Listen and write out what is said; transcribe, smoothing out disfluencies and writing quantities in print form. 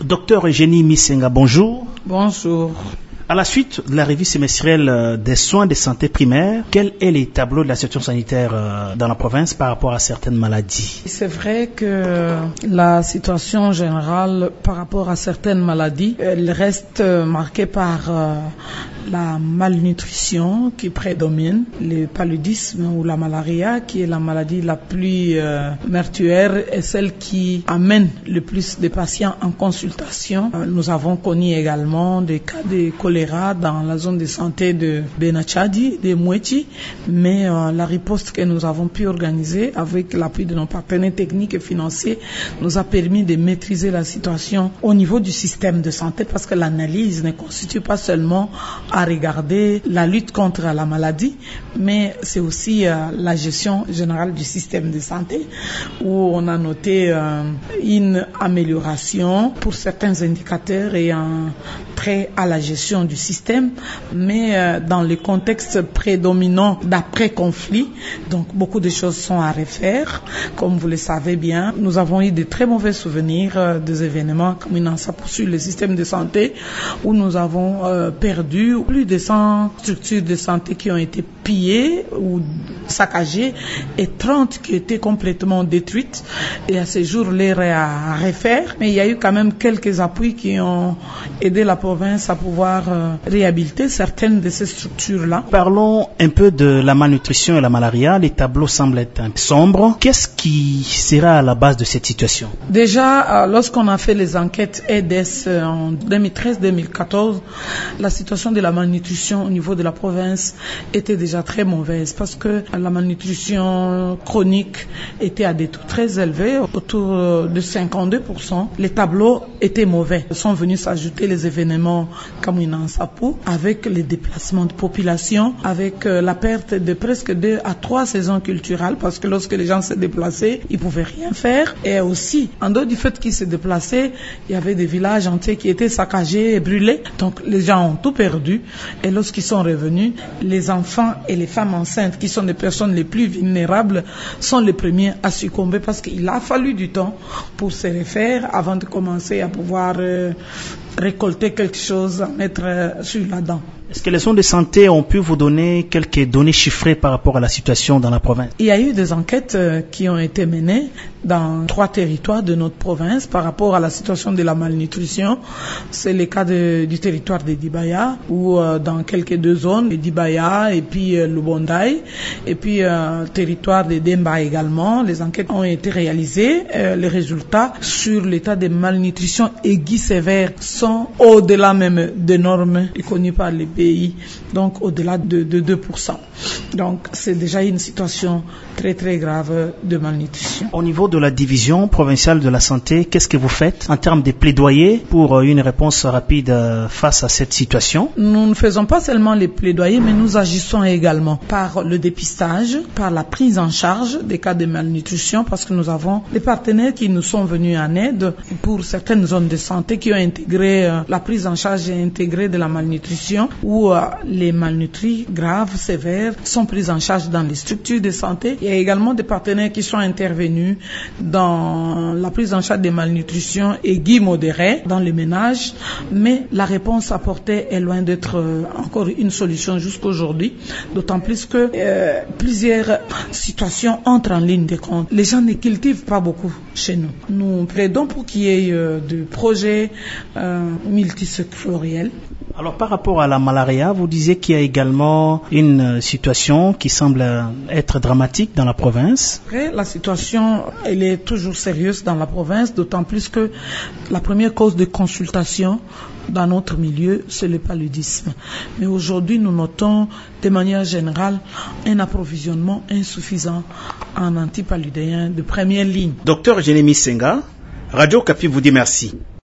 Docteur Eugénie Misenga, bonjour. Bonjour. À la suite de la revue semestrielle des soins de santé primaire, quel est le tableau de la situation sanitaire dans la province par rapport à certaines maladies? C'est vrai que la situation générale par rapport à certaines maladies, elle reste marquée par la malnutrition qui prédomine, le paludisme ou la malaria qui est la maladie la plus meurtrière et celle qui amène le plus de patients en consultation. Nous avons connu également des cas de choléra dans la zone de santé de Benachadi, de Mouechi, mais la riposte que nous avons pu organiser avec l'appui de nos partenaires techniques et financiers nous a permis de maîtriser la situation au niveau du système de santé, parce que l'analyse ne constitue pas seulement à regarder la lutte contre la maladie, mais c'est aussi la gestion générale du système de santé, où on a noté une amélioration pour certains indicateurs et un trait à la gestion du système, mais dans le contexte prédominant d'après-conflit, donc beaucoup de choses sont à refaire. Comme vous le savez bien, nous avons eu de très mauvais souvenirs des événements comme une Ansapou sur le système de santé, où nous avons perdu plus de 100 structures de santé qui ont été pillées ou saccagées et 30 qui étaient complètement détruites. Et à ce jour, l'heure est à refaire, mais il y a eu quand même quelques appuis qui ont aidé la province à pouvoir réhabiliter certaines de ces structures-là. Parlons un peu de la malnutrition et la malaria. Les tableaux semblent être un peu sombres. Qu'est-ce qui sera à la base de cette situation? Déjà, lorsqu'on a fait les enquêtes EDES en 2013-2014, la situation de la malnutrition au niveau de la province était déjà très mauvaise, parce que la malnutrition chronique était à des taux très élevés, autour de 52%. Les tableaux étaient mauvais. Sont venus s'ajouter les événements comme une Ansapou, avec les déplacements de population, avec la perte de presque 2 à 3 saisons culturelles, parce que lorsque les gens se déplaçaient, ils pouvaient rien faire. Et aussi, en dehors du fait qu'ils se déplaçaient, il y avait des villages entiers qui étaient saccagés et brûlés. Donc les gens ont tout perdu. Et lorsqu'ils sont revenus, les enfants et les femmes enceintes, qui sont les personnes les plus vulnérables, sont les premiers à succomber, parce qu'il a fallu du temps pour se refaire avant de commencer à pouvoir récolter quelque chose à mettre sur la dent. Est-ce que les soins de santé ont pu vous donner quelques données chiffrées par rapport à la situation dans la province? Il y a eu des enquêtes qui ont été menées dans 3 territoires de notre province par rapport à la situation de la malnutrition. C'est le cas du territoire de Dibaya, où dans quelques 2 zones, Dibaya et puis le Bondaï, et puis territoire de Demba également. Les enquêtes ont été réalisées. Les résultats sur l'état de malnutrition aiguë sévère sont au-delà même des normes connues par les pays, donc au-delà de 2%. Donc c'est déjà une situation très très grave de malnutrition. Au niveau de la division provinciale de la santé, qu'est-ce que vous faites en termes de plaidoyer pour une réponse rapide face à cette situation? Nous ne faisons pas seulement les plaidoyers, mais nous agissons également par le dépistage, par la prise en charge des cas de malnutrition, parce que nous avons des partenaires qui nous sont venus en aide pour certaines zones de santé qui ont intégré la prise en charge intégrée de la malnutrition, où les malnutris graves, sévères, sont pris en charge dans les structures de santé. Il y a également des partenaires qui sont intervenus dans la prise en charge des malnutritions aiguës modérées dans les ménages, mais la réponse apportée est loin d'être encore une solution jusqu'aujourd'hui, d'autant plus que plusieurs situations entrent en ligne de compte. Les gens ne cultivent pas beaucoup chez nous. Nous plaidons pour qu'il y ait des projets multisectoriels. Alors par rapport à la malaria, vous disiez qu'il y a également une situation qui semble être dramatique dans la province. Après, la situation, elle est toujours sérieuse dans la province, d'autant plus que la première cause de consultation dans notre milieu, c'est le paludisme. Mais aujourd'hui, nous notons de manière générale un approvisionnement insuffisant en antipaludéens de première ligne. Docteur Eugénie Misenga, Radio Okapi vous dit merci.